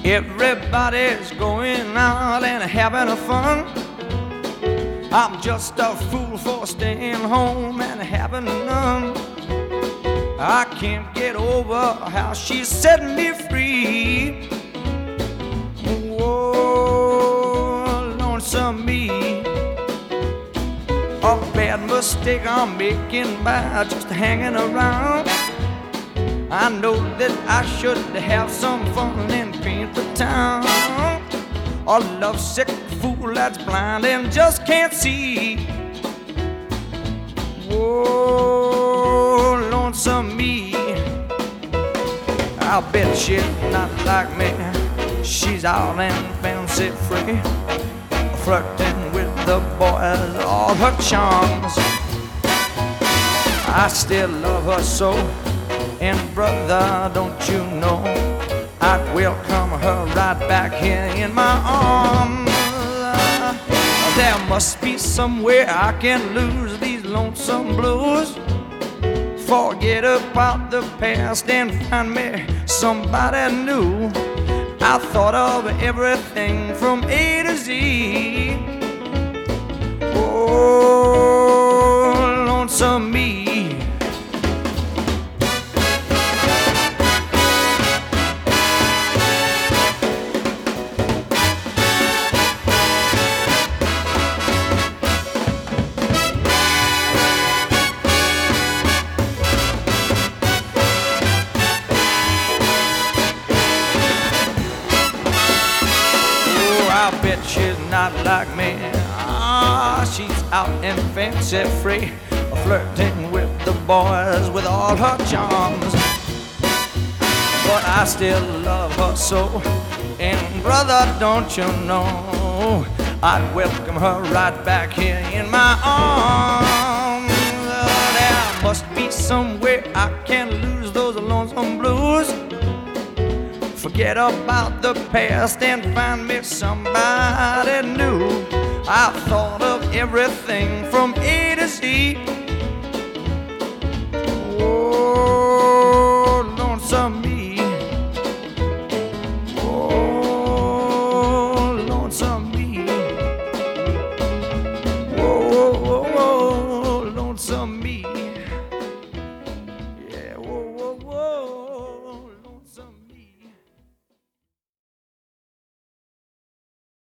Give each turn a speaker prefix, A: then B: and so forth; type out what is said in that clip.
A: Everybody's going out and having a fun. I'm just a fool for staying home and having none. I can't get over how she's setting me free. Whoa, lonesome me. A bad mistake I'm making by just hanging around. I know that I should have some fun and paint the town. A lovesick fool that's blind and just can't see. Whoa, lonesome me. I'll bet she's not like me. She's out and fancy free, flirting with the boys, all her charms. I still love her so, and brother, don't you know, I'd welcome her right back here in my arms. There must be somewhere I can lose these lonesome blues, forget about the past and find me somebody new. I thought of everything from A to Z. Oh, lonesome me. I bet she's not like me. Ah, she's out and fancy free, flirting with the boys with all her charms. But I still love her so, and brother, don't you know, I'd welcome her right back here in my arms. There must be somewhere I can lose those lonesome blues, forget about the past and find me somebody new. I thought of everything from A to Z. Oh, lonesome me.